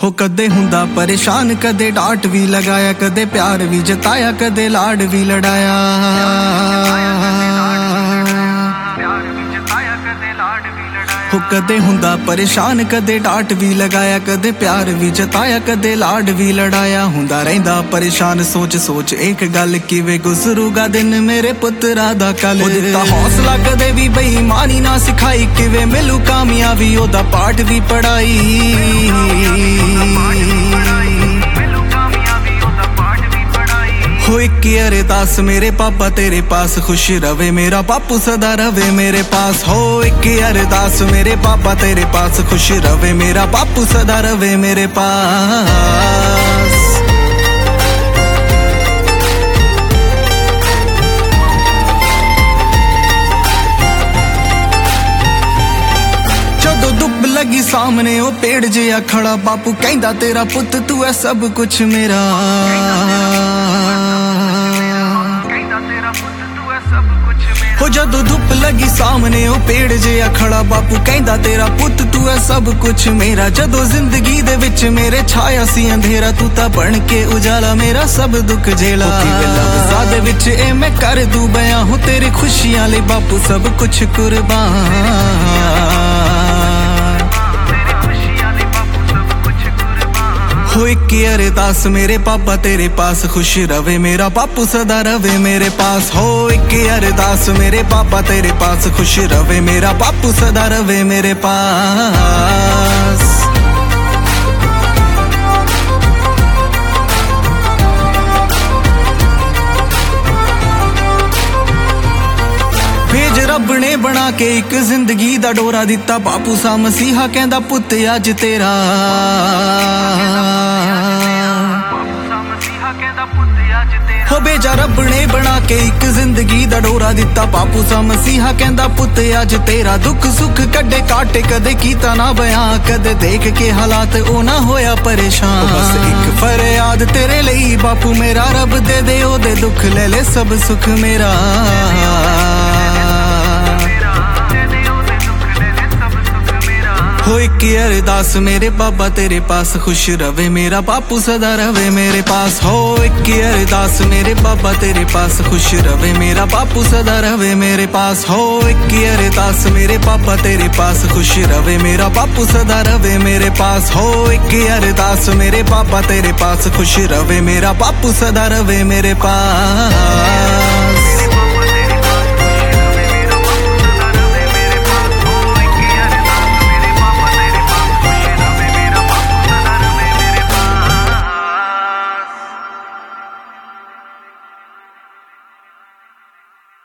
हो कदे हुंदा परेशान, कदे डांट भी लगाया, कदे प्यार भी जताया, कदे लाड भी लड़ाया। हो कदे हुंदा परेशान, कदे डांट भी लगाया, कदे प्यार भी जताया, कदे लाड भी लड़ाया। हुंदा रहिंदा परेशान सोच सोच एक गल, किवे गुजरूगा दिन मेरे पुत्रा दा कल। दिता हौसला कदे भी बेईमानी ना सिखाई, किवे मिलू कामयाबी ओदा पाठ भी पढ़ाई। हो एक अरदास मेरे पापा तेरे पास, खुश रवे मेरा बापू सदा रवे मेरे पास। हो एक अरदास मेरे पापा तेरे पास, खुश रवे मेरा बापू सदा रवे मेरे पास। जदों धुप लगी सामने ओ पेड़ जिहा खड़ा, बापू कहंदा तेरा पुत तू है सब कुछ मेरा। हो जदों धुप लगी सामने ओ पेड़ जिहा खड़ा, बापू कहंदा तेरा पुत तू है सब कुछ मेरा। जदों जिंदगी दे विच मेरे छाया सी अंधेरा, तू तां बन के उजाला मेरा सब दुख झेला। लफ्ज़ां दे विच ए मैं कर दूं बयां, हो तेरी खुशियां ले बापू सब कुछ कुर्बान। हो एक अरदास मेरे पापा तेरे पास, खुश रवे मेरा बापू सदा रवे मेरे पास। हो एक अरदास मेरे पापा तेरे पास, खुश रवे मेरा बापू सदा रवे मेरे पास। भेज रब ने बना के एक जिंदगी दा डोरा, दिता बापू सा मसीहा कहंदा पुत अज तेरा। हो भेजा रब ने बना के एक जिंदगी दा डोरा, दिता बापू सा मसीहा कहंदा पुत अज तेरा। दुख सुख कड्डे काटे कदे कीता ना बयां, कदे देख के हालात ओ ना होया परेशान। बस एक फरियाद तेरे लई बापू मेरा, रब दे दे ओदे दुख ले ले सब सुख मेरा। हो एक अरदास मेरे पापा तेरे पास, खुश रवे मेरा बापू सदा रवे मेरे पास। हो एक अरदास मेरे पापा तेरे पास, खुश रवे मेरा बापू सदा रवे मेरे पास। हो एक अरदास मेरे पापा तेरे पास, खुश रवे मेरा बापू सदा रवे मेरे पास। हो एक अरदास मेरे पापा तेरे पास, खुश रवे मेरा बापू सदा रवे मेरे पास।